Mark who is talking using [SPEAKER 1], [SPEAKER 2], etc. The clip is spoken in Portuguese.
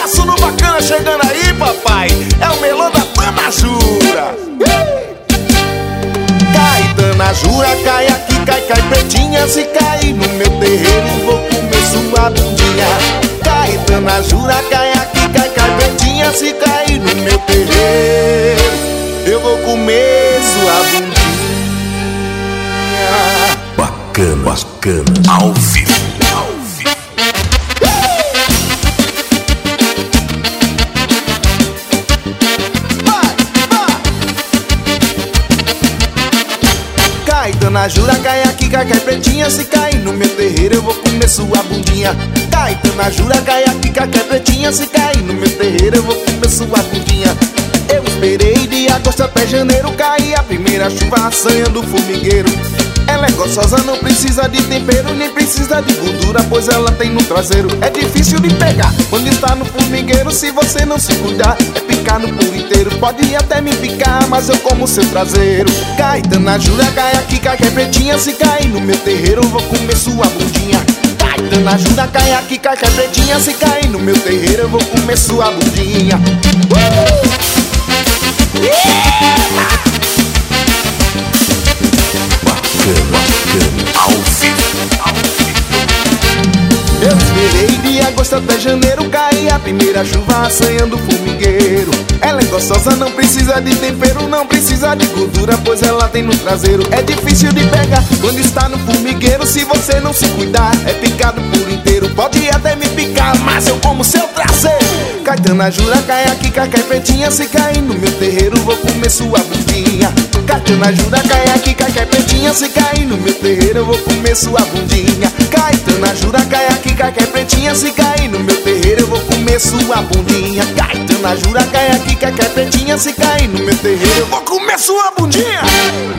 [SPEAKER 1] sucesso no Bacana chegando aí, papai. É o melô da Tanajura. Cai, Tanajura, cai aqui, cai, cai pretinha. Se cair no meu terreiro, vou comer sua bundinha. Cai, Tanajura, cai aqui, cai, cai pretinha. Se cair no meu terreiro, eu vou comer sua bundinha.
[SPEAKER 2] Bacana, bacana, ao vivo, ao vivo.
[SPEAKER 1] Cai, Tanajura, cai aqui, cai, cai pretinha. Se cair no meu terreiro, eu vou comer sua bundinha. Cai, Tanajura, cai aqui, cai, cai pretinha. Se cair no meu terreiro, eu vou comer sua bundinha. Eu esperei de agosto até janeiro, cair a primeira chuva assanhando o formigueiro. Ela é gostosa, não precisa de tempero, nem precisa de gordura, pois ela tem no traseiro. É difícil de pegar quando está no formigueiro. Se você não se cuidar, é picar no por inteiro. Pode até me picar, mas eu como seu traseiro. Cai, Tanajura, cai aqui, cai, cai pretinha. Se cair no meu terreiro, eu vou comer sua bundinha. Cai, Tanajura, cai aqui, cai, cai pretinha. Se cair no meu terreiro, eu vou comer sua bundinha.
[SPEAKER 2] Ao vivo, ao vivo.
[SPEAKER 1] Eu esperei de agosto até janeiro, cair a primeira chuva assanhando o formigueiro. Ela é gostosa, não precisa de tempero, não precisa de gordura, pois ela tem no traseiro. É difícil de pegar quando está no formigueiro. Se você não se cuidar, é picado por inteiro. Pode até me picar, mas eu como seu traseiro. Cai, Tanajura, cai aqui, cai, cai pretinha. Se cair no meu terreiro, vou comer sua bundinha. Cai, Tanajura, cai aqui, cai, cai pretinha. Se cair no meu terreiro, eu vou comer sua bundinha. Cai, Tanajura, cai aqui, cai, cai pretinha. Se cair no meu terreiro, eu vou comer sua bundinha. Cai, Tanajura, cai aqui, cai, cai pretinha. Se cair no meu terreiro, eu vou comer sua bundinha.